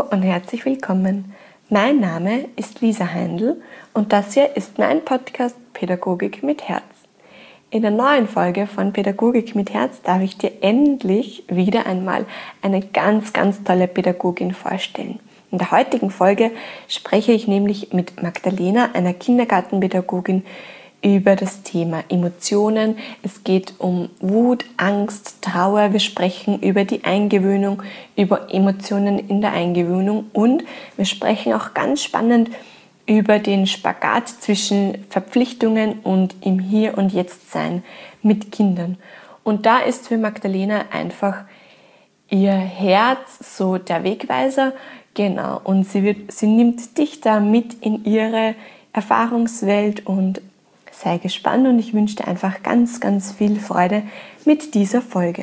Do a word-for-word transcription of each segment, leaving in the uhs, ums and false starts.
und herzlich willkommen. Mein Name ist Lisa Heindl und das hier ist mein Podcast Pädagogik mit Herz. In der neuen Folge von Pädagogik mit Herz darf ich dir endlich wieder einmal eine ganz, ganz tolle Pädagogin vorstellen. In der heutigen Folge spreche ich nämlich mit Magdalena, einer Kindergartenpädagogin, über das Thema Emotionen. Es geht um Wut, Angst, Trauer. Wir sprechen über die Eingewöhnung, über Emotionen in der Eingewöhnung und wir sprechen auch ganz spannend über den Spagat zwischen Verpflichtungen und im Hier und Jetzt sein mit Kindern. Und da ist für Magdalena einfach ihr Herz so der Wegweiser. Genau, und sie, wird, sie nimmt dich da mit in ihre Erfahrungswelt und sei gespannt und ich wünsche dir einfach ganz, ganz viel Freude mit dieser Folge.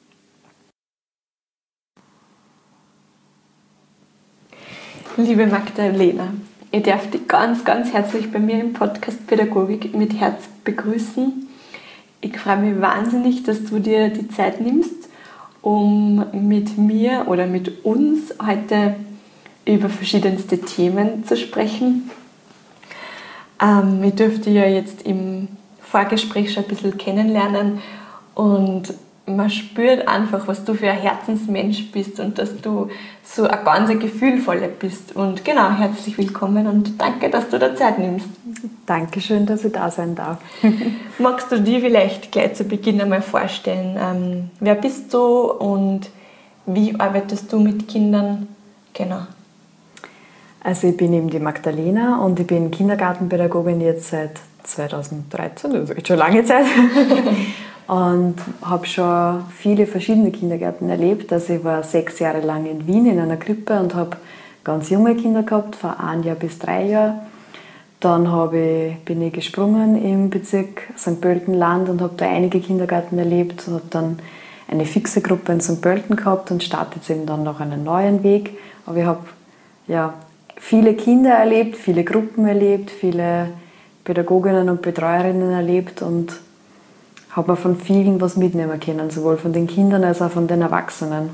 Liebe Magdalena, ich darf dich ganz, ganz herzlich bei mir im Podcast Pädagogik mit Herz begrüßen. Ich freue mich wahnsinnig, dass du dir die Zeit nimmst, um mit mir oder mit uns heute über verschiedenste Themen zu sprechen. Ähm, ich durfte ja jetzt im Vorgespräch schon ein bisschen kennenlernen und man spürt einfach, was du für ein Herzensmensch bist und dass du so eine ganz gefühlvolle bist. Und genau, herzlich willkommen und danke, dass du da Zeit nimmst. Dankeschön, dass ich da sein darf. Magst du dir vielleicht gleich zu Beginn einmal vorstellen, ähm, wer bist du und wie arbeitest du mit Kindern? Genau. Also ich bin eben die Magdalena und ich bin Kindergartenpädagogin jetzt seit zweitausenddreizehn, also echt schon lange Zeit. Und habe schon viele verschiedene Kindergärten erlebt. Also ich war sechs Jahre lang in Wien in einer Krippe und habe ganz junge Kinder gehabt, von ein Jahr bis drei Jahren. Dann habe ich, bin ich gesprungen im Bezirk Sankt Pölten-Land und habe da einige Kindergärten erlebt und habe dann eine fixe Gruppe in Sankt Pölten gehabt und starte jetzt eben dann noch einen neuen Weg. Aber ich habe ja viele Kinder erlebt, viele Gruppen erlebt, viele Pädagoginnen und Betreuerinnen erlebt und habe mir von vielen was mitnehmen können, sowohl von den Kindern als auch von den Erwachsenen.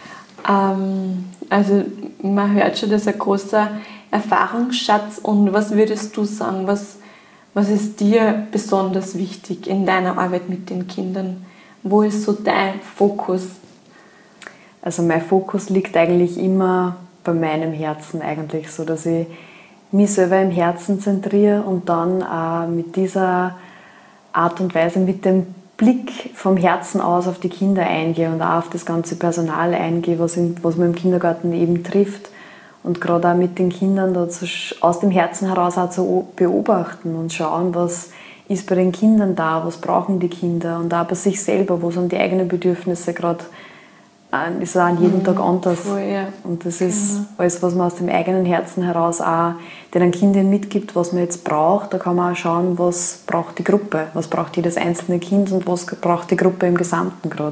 Ähm, also man hört schon, das ist ein großer Erfahrungsschatz. Und was würdest du sagen, was, was ist dir besonders wichtig in deiner Arbeit mit den Kindern? Wo ist so dein Fokus? Also mein Fokus liegt eigentlich immer bei meinem Herzen eigentlich, so dass ich mich selber im Herzen zentriere und dann auch mit dieser Art und Weise, mit dem Blick vom Herzen aus auf die Kinder eingehe und auch auf das ganze Personal eingehe, was, in, was man im Kindergarten eben trifft und gerade auch mit den Kindern da zu, aus dem Herzen heraus auch zu beobachten und schauen, was ist bei den Kindern da, was brauchen die Kinder und auch bei sich selber, wo sind die eigenen Bedürfnisse gerade. Das ist auch an jedem Tag anders. Voll, ja. Und das ist genau. Alles, was man aus dem eigenen Herzen heraus auch den Kindern mitgibt, was man jetzt braucht. Da kann man auch schauen, was braucht die Gruppe, was braucht jedes einzelne Kind und was braucht die Gruppe im Gesamten gerade.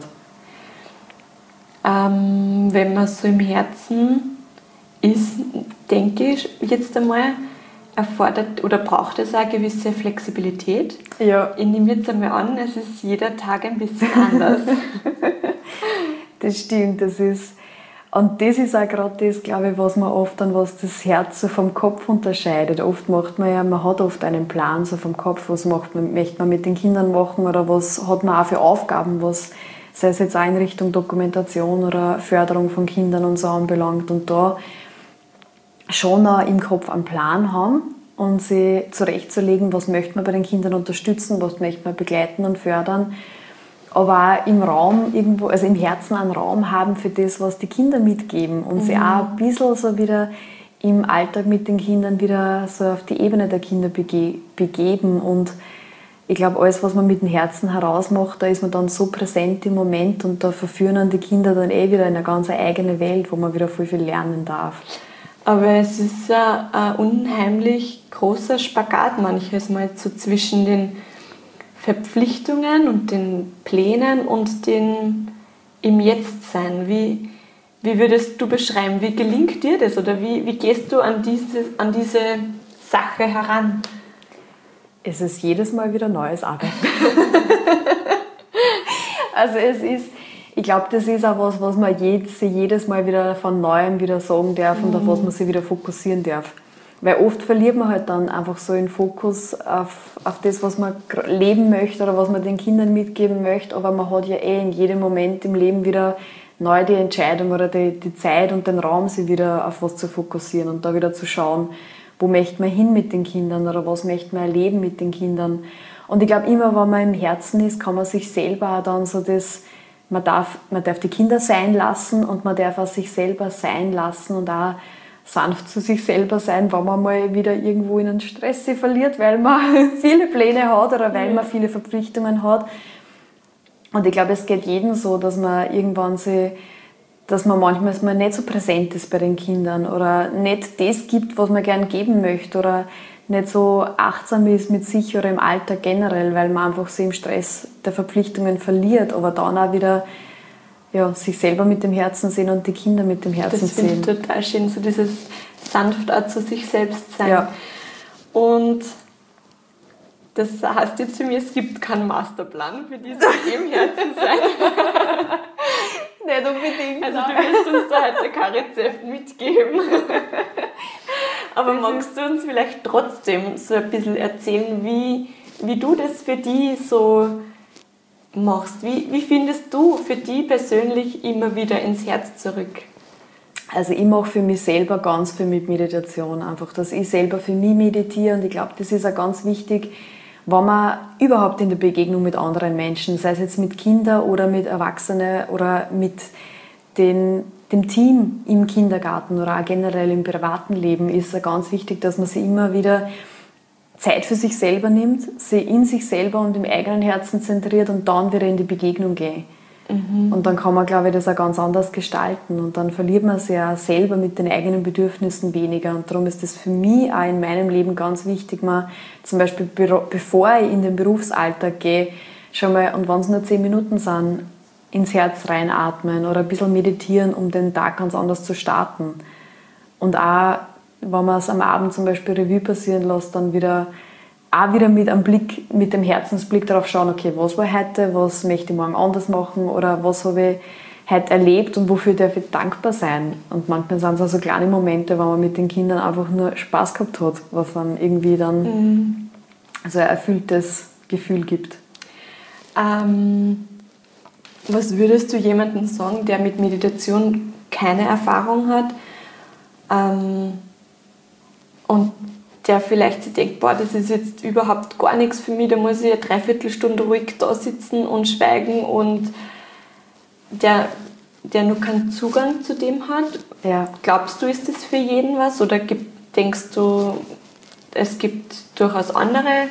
Ähm, wenn man so im Herzen ist, denke ich jetzt einmal, erfordert oder braucht es auch eine gewisse Flexibilität. Ja. Ich nehme jetzt einmal an, es ist jeder Tag ein bisschen anders. Das stimmt, das ist, und das ist auch gerade das, glaube ich, was man oft dann, was das Herz so vom Kopf unterscheidet. Oft macht man ja, man hat oft einen Plan so vom Kopf, was macht man, möchte man mit den Kindern machen oder was hat man auch für Aufgaben, was, sei es jetzt auch in Richtung Dokumentation oder Förderung von Kindern und so anbelangt und da schon auch im Kopf einen Plan haben und sich zurechtzulegen, was möchte man bei den Kindern unterstützen, was möchte man begleiten und fördern. Aber auch im Raum irgendwo, also im Herzen einen Raum haben für das, was die Kinder mitgeben und mhm. sie auch ein bisschen so wieder im Alltag mit den Kindern wieder so auf die Ebene der Kinder bege- begeben und ich glaube, alles, was man mit dem Herzen herausmacht, da ist man dann so präsent im Moment und da verführen dann die Kinder dann eh wieder in eine ganz eigene Welt, wo man wieder voll viel lernen darf. Aber es ist ja ein unheimlich großer Spagat manches Mal so zwischen den Verpflichtungen und den Plänen und den im Jetzt-Sein. Wie, wie würdest du beschreiben, wie gelingt dir das oder wie, wie gehst du an diese, an diese Sache heran? Es ist jedes Mal wieder neues Arbeiten. Also es ist, ich glaube, das ist auch was, was man jedes, jedes Mal wieder von Neuem wieder sagen darf und mhm. auf was man sich wieder fokussieren darf. Weil oft verliert man halt dann einfach so den Fokus auf, auf das, was man leben möchte oder was man den Kindern mitgeben möchte, aber man hat ja eh in jedem Moment im Leben wieder neu die Entscheidung oder die, die Zeit und den Raum, sich wieder auf was zu fokussieren und da wieder zu schauen, wo möchte man hin mit den Kindern oder was möchte man erleben mit den Kindern. Und ich glaube, immer wenn man im Herzen ist, kann man sich selber auch dann so das, man darf, man darf die Kinder sein lassen und man darf auch sich selber sein lassen und auch sanft zu sich selber sein, wenn man mal wieder irgendwo in einen Stress sich verliert, weil man viele Pläne hat oder weil man viele Verpflichtungen hat. Und ich glaube, es geht jedem so, dass man irgendwann sich, dass man manchmal nicht so präsent ist bei den Kindern oder nicht das gibt, was man gern geben möchte oder nicht so achtsam ist mit sich oder im Alltag generell, weil man einfach so im Stress der Verpflichtungen verliert, aber dann auch wieder ja, sich selber mit dem Herzen sehen und die Kinder mit dem Herzen das sehen. Das finde ich total schön, so dieses sanft auch zu sich selbst sein. Ja. Und das heißt jetzt für mich, es gibt keinen Masterplan für dieses im Herzen sein. Nicht unbedingt. Also du wirst uns da heute kein Rezept mitgeben. Aber das magst du uns vielleicht trotzdem so ein bisschen erzählen, wie, wie du das für dich so machst? Wie, wie findest du für dich persönlich immer wieder ins Herz zurück? Also ich mache für mich selber ganz viel mit Meditation. Einfach, dass ich selber für mich meditiere und ich glaube, das ist auch ganz wichtig, wenn man überhaupt in der Begegnung mit anderen Menschen, sei es jetzt mit Kindern oder mit Erwachsenen oder mit den, dem Team im Kindergarten oder auch generell im privaten Leben, ist es ganz wichtig, dass man sich immer wieder Zeit für sich selber nimmt, sich in sich selber und im eigenen Herzen zentriert und dann wieder in die Begegnung geht. Mhm. Und dann kann man, glaube ich, das auch ganz anders gestalten und dann verliert man sich ja selber mit den eigenen Bedürfnissen weniger und darum ist das für mich auch in meinem Leben ganz wichtig, man zum Beispiel bevor ich in den Berufsalltag gehe, schon mal, und wenn es nur zehn Minuten sind, ins Herz reinatmen oder ein bisschen meditieren, um den Tag ganz anders zu starten. Und auch, wenn man es am Abend zum Beispiel Revue passieren lässt, dann wieder auch wieder mit einem Blick, mit dem Herzensblick darauf schauen, okay, was war heute, was möchte ich morgen anders machen oder was habe ich heute erlebt und wofür darf ich dankbar sein. Und manchmal sind es auch so kleine Momente, wenn man mit den Kindern einfach nur Spaß gehabt hat, was dann irgendwie dann mhm. so ein erfülltes Gefühl gibt. Ähm, was würdest du jemandem sagen, der mit Meditation keine Erfahrung hat ähm, und der vielleicht sich denkt, boah, das ist jetzt überhaupt gar nichts für mich, da muss ich eine Dreiviertelstunde ruhig da sitzen und schweigen und der, der nur keinen Zugang zu dem hat. Ja. Glaubst du, ist das für jeden was oder gibt, denkst du, es gibt durchaus andere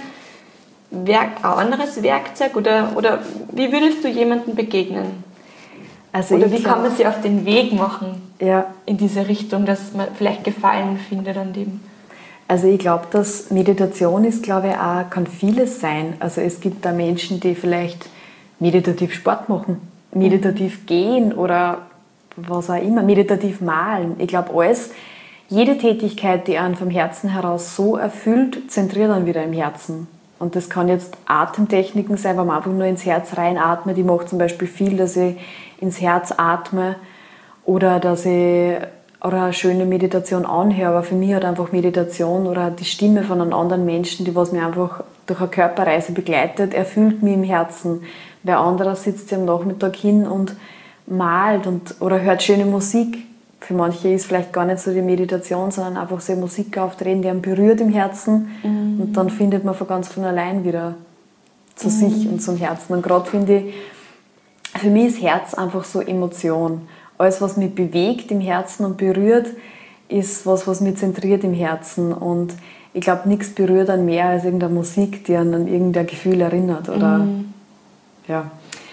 Werk, ein anderes Werkzeug oder, oder wie würdest du jemandem begegnen? Also oder wie glaub, kann man sich auf den Weg machen ja. in diese Richtung, dass man vielleicht Gefallen findet an dem? Also ich glaube, dass Meditation ist, glaube ich, auch, kann vieles sein. Also es gibt da Menschen, die vielleicht meditativ Sport machen, meditativ mhm. gehen oder was auch immer, meditativ malen. Ich glaube, alles, jede Tätigkeit, die einen vom Herzen heraus so erfüllt, zentriert dann wieder im Herzen. Und das kann jetzt Atemtechniken sein, wenn man einfach nur ins Herz reinatmet. Ich mache zum Beispiel viel, dass ich ins Herz atme oder dass ich oder eine schöne Meditation anhöre, aber für mich hat einfach Meditation oder die Stimme von einem anderen Menschen, die was mich einfach durch eine Körperreise begleitet, erfüllt mich im Herzen. Wer anderer sitzt ja am Nachmittag hin und malt und, oder hört schöne Musik. Für manche ist vielleicht gar nicht so die Meditation, sondern einfach so Musik aufdrehen, die einen berührt im Herzen mhm. und dann findet man von ganz von allein wieder zu mhm. sich und zum Herzen. Und gerade finde ich, für mich ist Herz einfach so Emotion. Alles, was mich bewegt im Herzen und berührt, ist was, was mich zentriert im Herzen. Und ich glaube, nichts berührt einen mehr als irgendeine Musik, die einen an irgendein Gefühl erinnert. Oder, mhm. ja.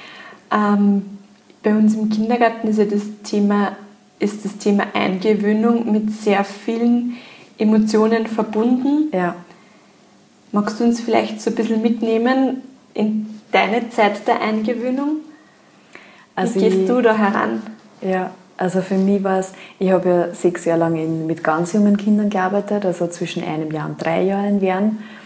Ähm, bei uns im Kindergarten ist ja das Thema, ist das Thema Eingewöhnung mit sehr vielen Emotionen verbunden. Ja. Magst du uns vielleicht so ein bisschen mitnehmen in deine Zeit der Eingewöhnung? Also Wie gehst ich, du da heran? Ja, also für mich war es, ich habe ja sechs Jahre lang in, mit ganz jungen Kindern gearbeitet, also zwischen einem Jahr und drei Jahren werden.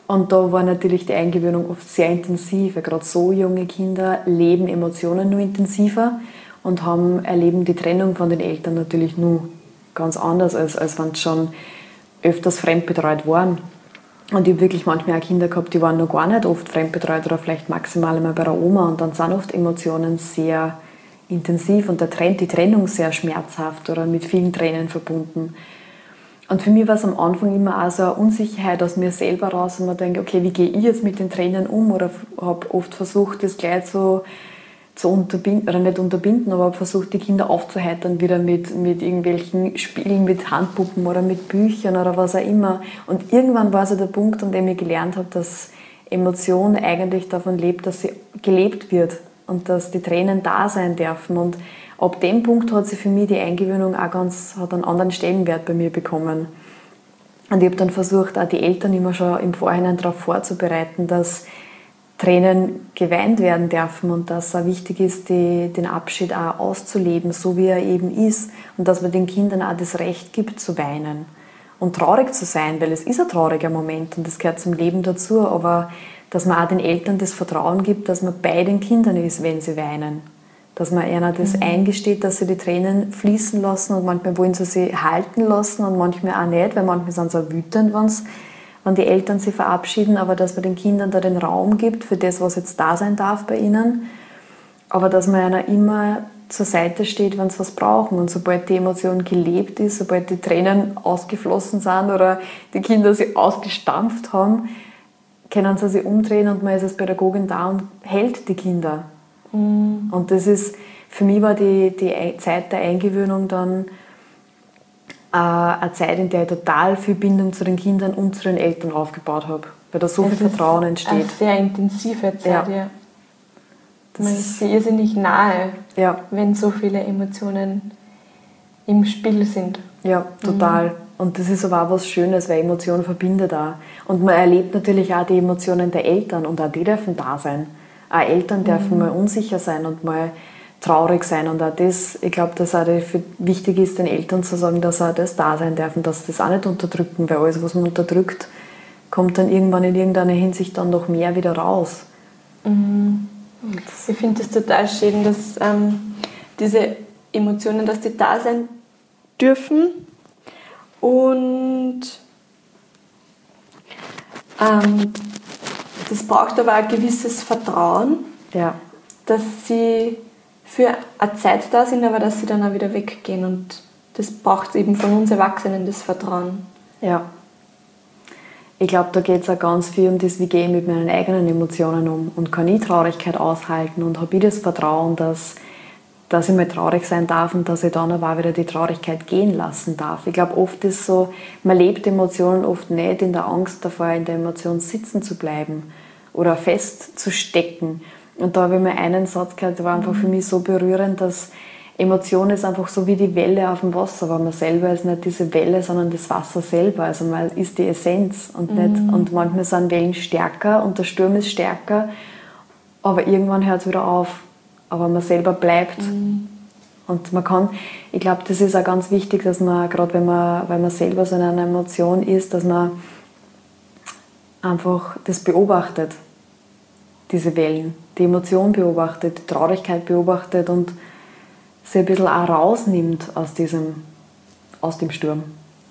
Und da war natürlich die Eingewöhnung oft sehr intensiv. Gerade so junge Kinder leben Emotionen nur intensiver und haben, erleben die Trennung von den Eltern natürlich nur ganz anders, als, als wenn sie schon öfters fremdbetreut waren. Und ich habe wirklich manchmal auch Kinder gehabt, die waren noch gar nicht oft fremdbetreut oder vielleicht maximal einmal bei der Oma. Und dann sind oft Emotionen sehr intensiv und der Trend, die Trennung sehr schmerzhaft oder mit vielen Tränen verbunden. Und für mich war es am Anfang immer auch so eine Unsicherheit aus mir selber raus und man denkt, okay, wie gehe ich jetzt mit den Tränen um? Oder habe oft versucht, das gleich so zu unterbinden, oder nicht unterbinden, aber habe versucht, die Kinder aufzuheitern, wieder mit, mit irgendwelchen Spielen, mit Handpuppen oder mit Büchern oder was auch immer. Und irgendwann war so der Punkt, an dem ich gelernt habe, dass Emotion eigentlich davon lebt, dass sie gelebt wird und dass die Tränen da sein dürfen. Und ab dem Punkt hat sie für mich die Eingewöhnung auch ganz, hat einen anderen Stellenwert bei mir bekommen. Und ich habe dann versucht, auch die Eltern immer schon im Vorhinein darauf vorzubereiten, dass Tränen geweint werden dürfen und dass es auch wichtig ist, die, den Abschied auch auszuleben, so wie er eben ist. Und dass man den Kindern auch das Recht gibt, zu weinen und traurig zu sein, weil es ist ein trauriger Moment und das gehört zum Leben dazu. Aber dass man auch den Eltern das Vertrauen gibt, dass man bei den Kindern ist, wenn sie weinen. Dass man ihnen das mhm. eingesteht, dass sie die Tränen fließen lassen und manchmal wollen sie sie halten lassen und manchmal auch nicht, weil manchmal sind sie auch wütend, wenn sie wenn die Eltern sich verabschieden, aber dass man den Kindern da den Raum gibt für das, was jetzt da sein darf bei ihnen, aber dass man ihnen immer zur Seite steht, wenn sie was brauchen. Und sobald die Emotion gelebt ist, sobald die Tränen ausgeflossen sind oder die Kinder sie ausgestampft haben, können sie sich umdrehen und man ist als Pädagogin da und hält die Kinder. Mhm. Und das ist, für mich war die, die Zeit der Eingewöhnung dann eine Zeit, in der ich total viel Bindung zu den Kindern und zu den Eltern aufgebaut habe, weil da so viel Vertrauen entsteht. Eine sehr intensive Zeit, ja. ja. Man ist irrsinnig nahe, ja. wenn so viele Emotionen im Spiel sind. Ja, total. Mhm. Und das ist aber auch was Schönes, weil Emotionen verbindet auch. Und man erlebt natürlich auch die Emotionen der Eltern und auch die dürfen da sein. Auch Eltern dürfen mhm. mal unsicher sein und mal traurig sein und auch das, ich glaube, dass auch wichtig ist, den Eltern zu sagen, dass auch das da sein dürfen, dass das auch nicht unterdrücken, weil alles, was man unterdrückt, kommt dann irgendwann in irgendeiner Hinsicht dann noch mehr wieder raus. Mhm. Ich finde es total schön, dass ähm, diese Emotionen, dass die da sein dürfen und ähm, das braucht aber auch ein gewisses Vertrauen, ja. dass sie für eine Zeit da sind, aber dass sie dann auch wieder weggehen. Und das braucht eben von uns Erwachsenen, das Vertrauen. Ja. Ich glaube, da geht es auch ganz viel um das, wie gehe ich mit meinen eigenen Emotionen um und kann ich Traurigkeit aushalten und habe ich das Vertrauen, dass, dass ich mal traurig sein darf und dass ich dann aber auch wieder die Traurigkeit gehen lassen darf. Ich glaube, oft ist so, man lebt Emotionen oft nicht in der Angst davor, in der Emotion sitzen zu bleiben oder festzustecken. Und da habe ich mal einen Satz gehört, der war einfach für mich so berührend, dass Emotion ist einfach so wie die Welle auf dem Wasser, aber man selber ist nicht diese Welle, sondern das Wasser selber. Also man ist die Essenz und nicht. Mhm. Und manchmal sind Wellen stärker und der Sturm ist stärker, aber irgendwann hört es wieder auf. Aber man selber bleibt. Mhm. Und man kann, ich glaube, das ist auch ganz wichtig, dass man, gerade wenn man, wenn man selber so in einer Emotion ist, dass man einfach das beobachtet, diese Wellen, die Emotion beobachtet, die Traurigkeit beobachtet und sie ein bisschen auch rausnimmt aus, diesem, aus dem Sturm.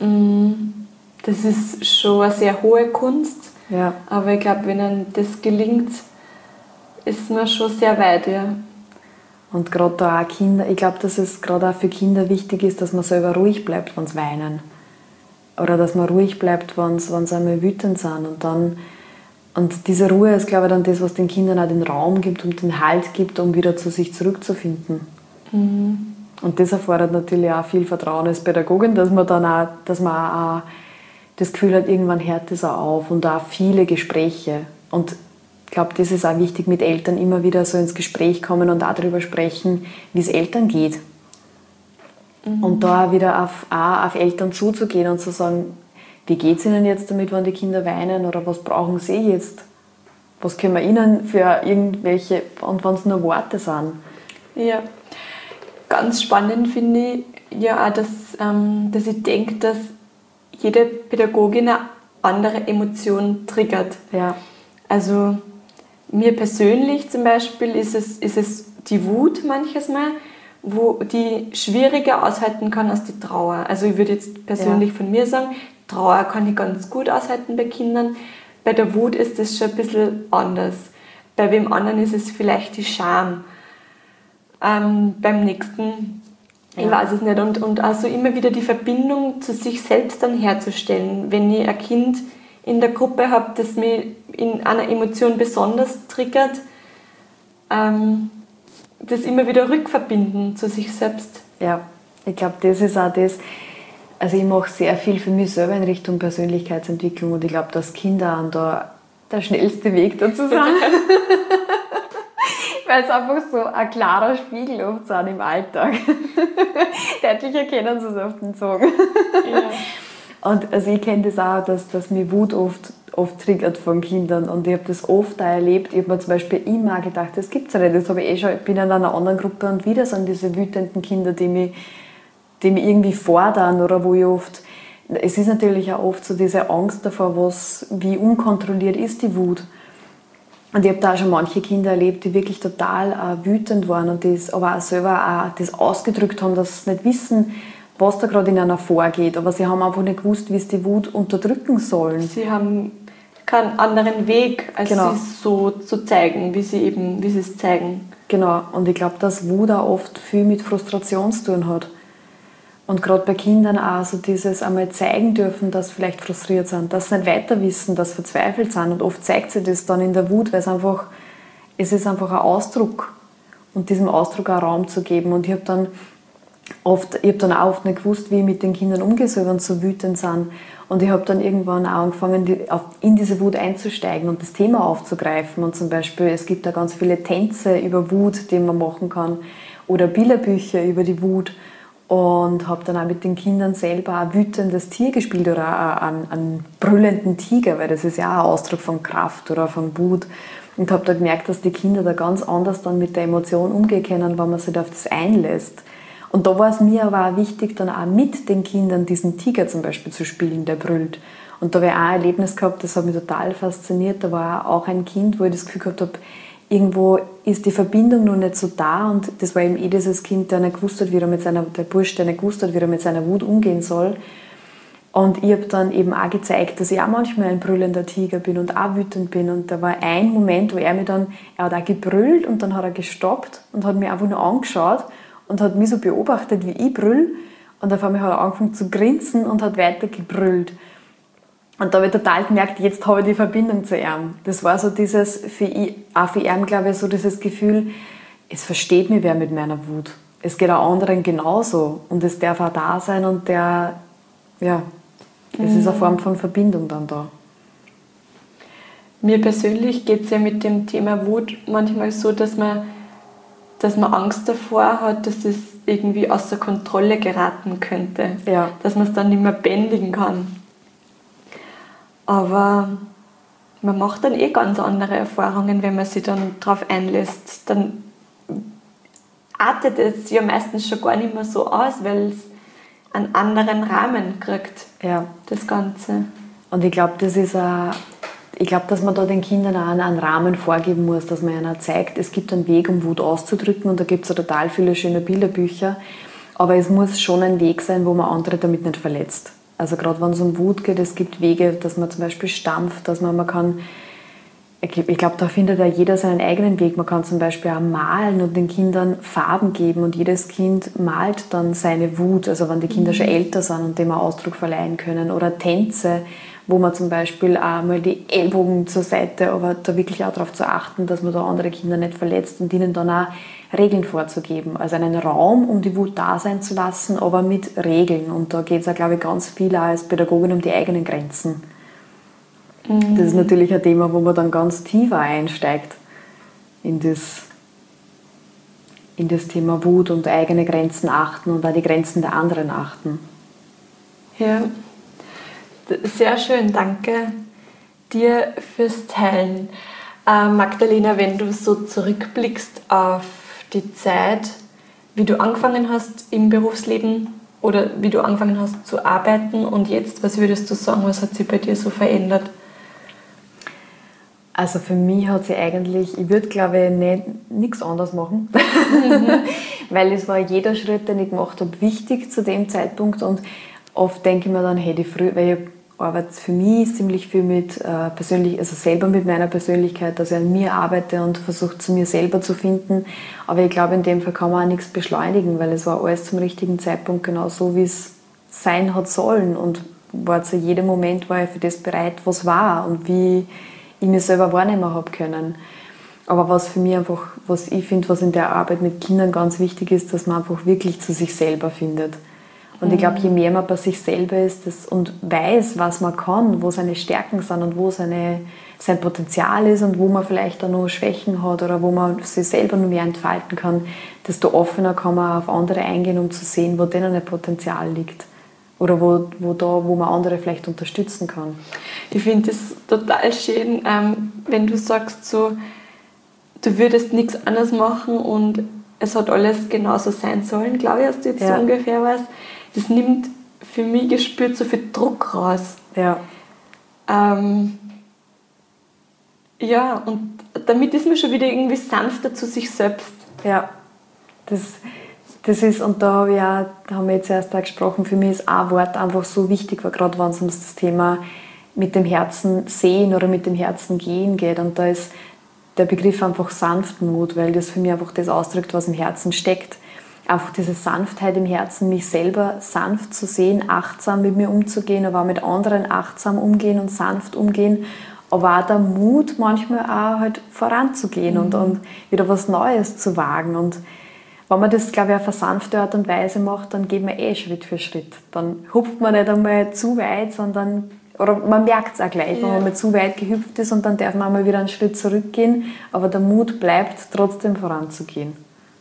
Das ist schon eine sehr hohe Kunst, ja. aber ich glaube, wenn einem das gelingt, ist man schon sehr weit. Ja. Und gerade da auch Kinder, ich glaube, dass es gerade auch für Kinder wichtig ist, dass man selber ruhig bleibt, wenn sie weinen. Oder dass man ruhig bleibt, wenn sie, wenn sie einmal wütend sind. Und, dann, und diese Ruhe ist, glaube ich, dann das, was den Kindern auch den Raum gibt und den Halt gibt, um wieder zu sich zurückzufinden. Mhm. Und das erfordert natürlich auch viel Vertrauen als Pädagogin, dass man dann auch, dass man auch das Gefühl hat, irgendwann hört das auch auf und auch viele Gespräche. Und ich glaube, das ist auch wichtig, mit Eltern immer wieder so ins Gespräch kommen und auch darüber sprechen, wie es Eltern geht. Mhm. Und da wieder auf, auch auf Eltern zuzugehen und zu sagen, wie geht es ihnen jetzt damit, wenn die Kinder weinen oder was brauchen sie jetzt? Was können wir ihnen für irgendwelche, und wenn es nur Worte sind? Ja. Ganz spannend finde ich ja auch, dass, ähm, dass ich denke, dass jede Pädagogin andere Emotion triggert. Ja. Also mir persönlich zum Beispiel ist es, ist es die Wut manches Mal, wo die schwieriger aushalten kann als die Trauer. Also ich würde jetzt persönlich ja. von mir sagen, Trauer kann ich ganz gut aushalten bei Kindern. Bei der Wut ist es schon ein bisschen anders. Bei wem anderen ist es vielleicht die Scham. Ähm, beim nächsten, ja. ich weiß es nicht. Und, und also immer wieder die Verbindung zu sich selbst dann herzustellen. Wenn ich ein Kind in der Gruppe habe, das mich in einer Emotion besonders triggert, ähm, das immer wieder rückverbinden zu sich selbst. Ja, ich glaube, das ist auch das. Also ich mache sehr viel für mich selber in Richtung Persönlichkeitsentwicklung und ich glaube, dass Kinder da der schnellste Weg dazu sind. Weil es einfach so ein klarer Spiegel oft sind im Alltag. Deutlich erkennen sie es auf den Zungen. Ja. Und also ich kenne das auch, dass, dass mich Wut oft, oft triggert von Kindern und ich habe das oft auch erlebt. Ich habe mir zum Beispiel immer gedacht, das gibt es ja nicht. Das habe ich eh schon, ich bin in einer anderen Gruppe und wieder sind diese wütenden Kinder, die mich, die mich irgendwie fordern oder wo ich oft, es ist natürlich auch oft so diese Angst davor, was, wie unkontrolliert ist die Wut. Und ich habe da auch schon manche Kinder erlebt, die wirklich total äh, wütend waren und das aber auch selber auch das ausgedrückt haben, dass sie nicht wissen, was da gerade in einer vorgeht. Aber sie haben einfach nicht gewusst, wie sie die Wut unterdrücken sollen. Sie haben keinen anderen Weg, als genau. sie so zu zeigen, wie sie eben, wie sie es zeigen. Genau. Und ich glaube, dass Wut auch oft viel mit Frustration zu tun hat. Und gerade bei Kindern auch so dieses einmal zeigen dürfen, dass sie vielleicht frustriert sind, dass sie nicht weiter wissen, dass sie verzweifelt sind. Und oft zeigt sich das dann in der Wut, weil es einfach, es ist einfach ein Ausdruck. Und diesem Ausdruck auch Raum zu geben. Und ich habe dann oft, ich habe dann auch oft nicht gewusst, wie ich mit den Kindern umgehe, wenn sie so wütend sind. Und ich habe dann irgendwann auch angefangen, die, auf, in diese Wut einzusteigen und das Thema aufzugreifen. Und zum Beispiel, es gibt da ganz viele Tänze über Wut, die man machen kann. Oder Bilderbücher über die Wut. Und habe dann auch mit den Kindern selber ein wütendes Tier gespielt oder einen, einen brüllenden Tiger, weil das ist ja auch ein Ausdruck von Kraft oder von Wut. Und habe da gemerkt, dass die Kinder da ganz anders dann mit der Emotion umgehen können, wenn man sich auf das einlässt. Und da war es mir aber auch wichtig, dann auch mit den Kindern diesen Tiger zum Beispiel zu spielen, der brüllt. Und da habe ich auch ein Erlebnis gehabt, das hat mich total fasziniert. Da war auch ein Kind, wo ich das Gefühl gehabt habe, irgendwo ist die Verbindung noch nicht so da und das war eben eh dieses Kind, der nicht gewusst hat, wie er mit seiner, der Bursch, der nicht gewusst hat, wie er mit seiner Wut umgehen soll. Und ich habe dann eben auch gezeigt, dass ich auch manchmal ein brüllender Tiger bin und auch wütend bin. Und da war ein Moment, wo er mir dann, er hat auch gebrüllt und dann hat er gestoppt und hat mich einfach nur angeschaut und hat mich so beobachtet, wie ich brüll. Und auf einmal hat er angefangen zu grinsen und hat weiter gebrüllt. Und da habe ich total gemerkt, jetzt habe ich die Verbindung zu ihm. Das war so dieses, für ich, auch für ihn, glaube ich, so dieses Gefühl, es versteht mich wer mit meiner Wut. Es geht auch anderen genauso. Und es darf auch da sein und der, ja, es mhm. ist eine Form von Verbindung dann da. Mir persönlich geht es ja mit dem Thema Wut manchmal so, dass man, dass man Angst davor hat, dass es irgendwie außer Kontrolle geraten könnte. Ja. Dass man es dann nicht mehr bändigen kann. Aber man macht dann eh ganz andere Erfahrungen, wenn man sich dann darauf einlässt. Dann artet es ja meistens schon gar nicht mehr so aus, weil es einen anderen Rahmen kriegt, ja. das Ganze. Und ich glaube, das ist ein, ich glaube, dass man da den Kindern auch einen Rahmen vorgeben muss, dass man ihnen zeigt, es gibt einen Weg, um Wut auszudrücken und da gibt es ja total viele schöne Bilderbücher, aber es muss schon ein Weg sein, wo man andere damit nicht verletzt. Also gerade wenn es um Wut geht, es gibt Wege, dass man zum Beispiel stampft, dass man, man kann, ich glaube, da findet ja jeder seinen eigenen Weg. Man kann zum Beispiel auch malen und den Kindern Farben geben und jedes Kind malt dann seine Wut, also wenn die Kinder mhm. schon älter sind und dem Ausdruck verleihen können. Oder Tänze, wo man zum Beispiel auch mal die Ellbogen zur Seite, aber da wirklich auch darauf zu achten, dass man da andere Kinder nicht verletzt und ihnen dann auch Regeln vorzugeben. Also einen Raum, um die Wut da sein zu lassen, aber mit Regeln. Und da geht es auch, glaube ich, ganz viel auch als Pädagogin um die eigenen Grenzen. Mhm. Das ist natürlich ein Thema, wo man dann ganz tief einsteigt in das, in das Thema Wut und eigene Grenzen achten und auch die Grenzen der anderen achten. Ja, sehr schön. Danke dir fürs Teilen. Äh, Magdalena, wenn du so zurückblickst auf die Zeit, wie du angefangen hast im Berufsleben, oder wie du angefangen hast zu arbeiten und jetzt, was würdest du sagen, was hat sich bei dir so verändert? Also für mich hat sich eigentlich, ich würde glaube ich nicht, nichts anderes machen, mhm. weil es war jeder Schritt, den ich gemacht habe, wichtig zu dem Zeitpunkt und oft denke ich mir dann, hätte ich früher, weil ich arbeite für mich ziemlich viel mit äh, persönlich, also selber mit meiner Persönlichkeit, dass ich an mir arbeite und versuche zu mir selber zu finden, aber ich glaube in dem Fall kann man auch nichts beschleunigen, weil es war alles zum richtigen Zeitpunkt genau so, wie es sein hat sollen und war zu jedem Moment war ich für das bereit, was war und wie ich mich selber wahrnehmen habe können. Aber was für mich einfach, was ich finde, was in der Arbeit mit Kindern ganz wichtig ist, dass man einfach wirklich zu sich selber findet. Und ich glaube, je mehr man bei sich selber ist das, und weiß, was man kann, wo seine Stärken sind und wo seine, sein Potenzial ist und wo man vielleicht auch noch Schwächen hat oder wo man sich selber noch mehr entfalten kann, desto offener kann man auf andere eingehen, um zu sehen, wo denen ein Potenzial liegt. Oder wo, wo, da, wo man andere vielleicht unterstützen kann. Ich finde es total schön, ähm, wenn du sagst, so, du würdest nichts anderes machen und es hat alles genauso sein sollen, glaube ich, hast du jetzt ja. so ungefähr was. Das nimmt für mich gespürt so viel Druck raus. Ja. Ähm, ja, und damit ist man schon wieder irgendwie sanfter zu sich selbst. Ja, das... Das ist, und da, habe ich auch, da haben wir jetzt erst auch gesprochen, für mich ist ein Wort einfach so wichtig, weil gerade wenn es um das Thema mit dem Herzen sehen oder mit dem Herzen gehen geht. Und da ist der Begriff einfach Sanftmut, weil das für mich einfach das ausdrückt, was im Herzen steckt. Einfach diese Sanftheit im Herzen, mich selber sanft zu sehen, achtsam mit mir umzugehen, aber auch mit anderen achtsam umgehen und sanft umgehen. Aber auch der Mut, manchmal auch halt voranzugehen mhm. und, und wieder was Neues zu wagen. Und wenn man das, glaube ich, auf eine sanfte Art und Weise macht, dann geht man eh Schritt für Schritt. Dann hupft man nicht einmal zu weit, sondern, oder man merkt es auch gleich, ja. wenn man mal zu weit gehüpft ist und dann darf man mal wieder einen Schritt zurückgehen, aber der Mut bleibt, trotzdem voranzugehen.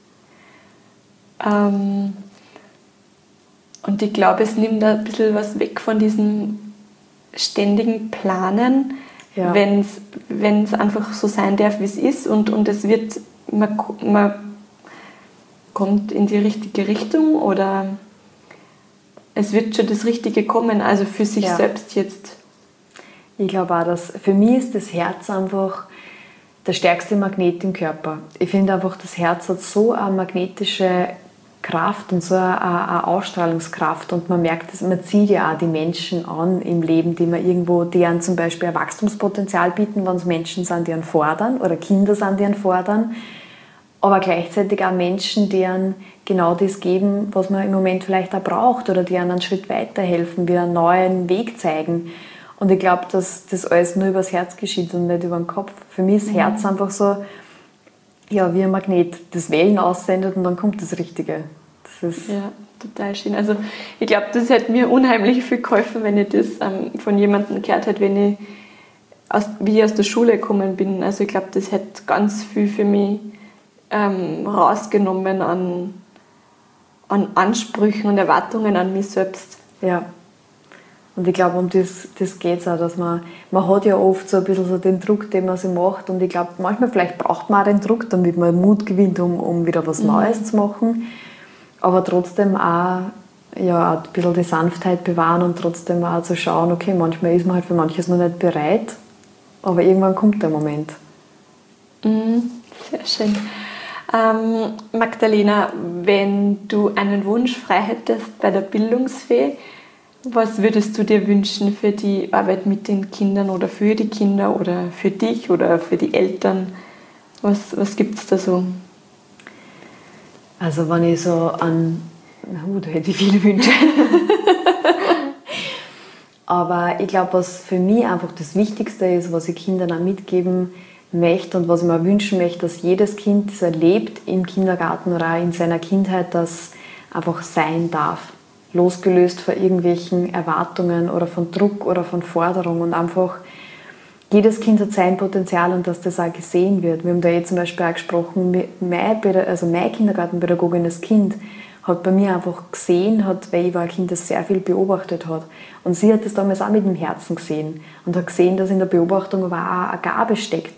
Ähm, und ich glaube, es nimmt ein bisschen was weg von diesem ständigen Planen, ja. wenn es einfach so sein darf, wie es ist und, und es wird, man, man kommt in die richtige Richtung oder es wird schon das Richtige kommen, also für sich ja. selbst jetzt. Ich glaube auch, dass für mich ist das Herz einfach der stärkste Magnet im Körper. Ich finde einfach, das Herz hat so eine magnetische Kraft und so eine, eine Ausstrahlungskraft und man merkt es, man zieht ja auch die Menschen an im Leben, die man irgendwo, die einen zum Beispiel ein Wachstumspotenzial bieten, wenn es Menschen sind, die einen fordern oder Kinder sind, die einen fordern. Aber gleichzeitig auch Menschen, die einem genau das geben, was man im Moment vielleicht auch braucht oder die einem einen Schritt weiterhelfen, wieder einen neuen Weg zeigen. Und ich glaube, dass das alles nur übers Herz geschieht und nicht über den Kopf. Für mich ist das Herz mhm. einfach so, ja, wie ein Magnet, das Wellen aussendet und dann kommt das Richtige. Das ist ja, total schön. Also ich glaube, das hat mir unheimlich viel geholfen, wenn ich das ähm, von jemandem gehört habe, wenn ich aus, wie ich aus der Schule gekommen bin. Also ich glaube, das hat ganz viel für mich Ähm, rausgenommen an, an Ansprüchen und Erwartungen an mich selbst. Ja. Und ich glaube, um das, das geht es auch, dass man, man hat ja oft so ein bisschen so den Druck, den man sich macht und ich glaube, manchmal vielleicht braucht man auch den Druck, damit man Mut gewinnt, um, um wieder was Neues mhm. zu machen, aber trotzdem auch, ja, auch ein bisschen die Sanftheit bewahren und trotzdem auch zu schauen, okay, manchmal ist man halt für manches noch nicht bereit, aber irgendwann kommt der Moment. Mhm. Sehr schön. Ähm, Magdalena, wenn du einen Wunsch frei hättest bei der Bildungsfee, was würdest du dir wünschen für die Arbeit mit den Kindern oder für die Kinder oder für dich oder für die Eltern? Was, was gibt es da so? Also wenn ich so an... Oh, da hätte ich viele Wünsche. Aber ich glaube, was für mich einfach das Wichtigste ist, was ich Kindern auch mitgeben möchte und was ich mir wünschen möchte, dass jedes Kind das erlebt im Kindergarten oder auch in seiner Kindheit, das einfach sein darf. Losgelöst von irgendwelchen Erwartungen oder von Druck oder von Forderung und einfach jedes Kind hat sein Potenzial und dass das auch gesehen wird. Wir haben da jetzt zum Beispiel auch gesprochen, meine, also meine Kindergartenpädagogin, das Kind, hat bei mir einfach gesehen, hat, weil ich war ein Kind, das sehr viel beobachtet hat. Und sie hat das damals auch mit dem Herzen gesehen und hat gesehen, dass in der Beobachtung aber auch eine Gabe steckt.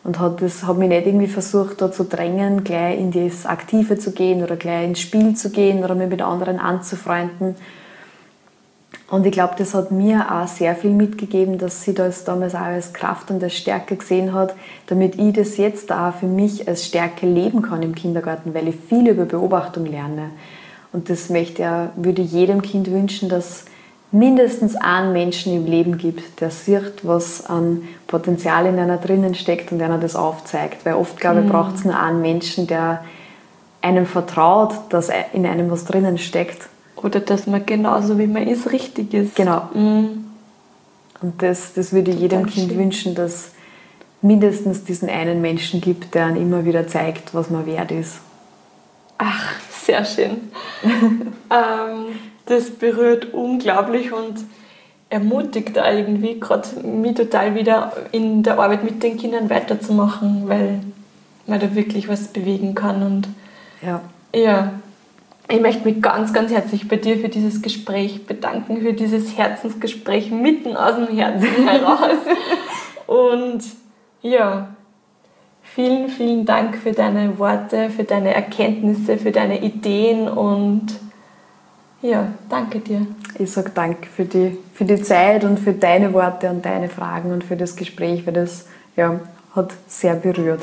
und hat, das, hat mich nicht irgendwie versucht, da zu drängen, gleich in das Aktive zu gehen oder gleich ins Spiel zu gehen oder mich mit anderen anzufreunden. Und ich glaube, das hat mir auch sehr viel mitgegeben, dass sie das damals auch als Kraft und als Stärke gesehen hat, damit ich das jetzt auch für mich als Stärke leben kann im Kindergarten, weil ich viel über Beobachtung lerne. Und das möchte ich, würde jedem Kind wünschen, dass mindestens einen Menschen im Leben gibt, der sieht, was an Potenzial in einer drinnen steckt und einer das aufzeigt. Weil oft, glaube ich, mhm. braucht es nur einen Menschen, der einem vertraut, dass in einem was drinnen steckt. Oder dass man genauso wie man ist, richtig ist. Genau. Mhm. Und das, das würde ich jedem Kind schön. wünschen, dass mindestens diesen einen Menschen gibt, der einem immer wieder zeigt, was man wert ist. Ach, sehr schön. ähm, das berührt unglaublich und ermutigt irgendwie gerade mich total wieder in der Arbeit mit den Kindern weiterzumachen, weil man da wirklich was bewegen kann. Und ja. ja. Ich möchte mich ganz, ganz herzlich bei dir für dieses Gespräch bedanken, für dieses Herzensgespräch mitten aus dem Herzen heraus. Und ja, vielen, vielen Dank für deine Worte, für deine Erkenntnisse, für deine Ideen und ja, danke dir. Ich sage danke für die, für die Zeit und für deine Worte und deine Fragen und für das Gespräch, weil das ja, hat sehr berührt.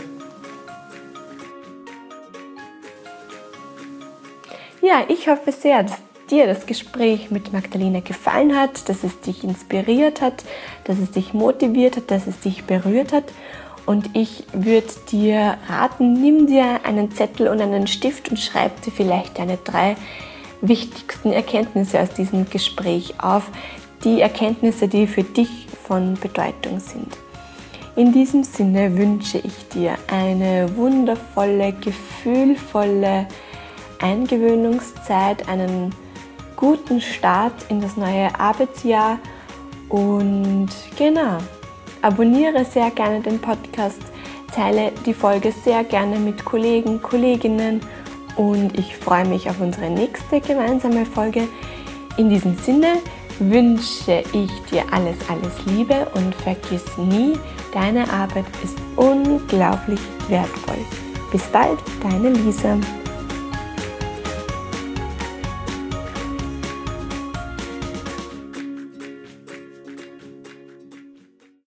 Ja, ich hoffe sehr, dass dir das Gespräch mit Magdalena gefallen hat, dass es dich inspiriert hat, dass es dich motiviert hat, dass es dich berührt hat. Und ich würde dir raten, nimm dir einen Zettel und einen Stift und schreib dir vielleicht deine drei wichtigsten Erkenntnisse aus diesem Gespräch auf. Die Erkenntnisse, die für dich von Bedeutung sind. In diesem Sinne wünsche ich dir eine wundervolle, gefühlvolle Eingewöhnungszeit, einen guten Start in das neue Arbeitsjahr und genau, abonniere sehr gerne den Podcast, teile die Folge sehr gerne mit Kollegen, Kolleginnen und ich freue mich auf unsere nächste gemeinsame Folge. In diesem Sinne wünsche ich dir alles, alles Liebe und vergiss nie, deine Arbeit ist unglaublich wertvoll. Bis bald, deine Lisa.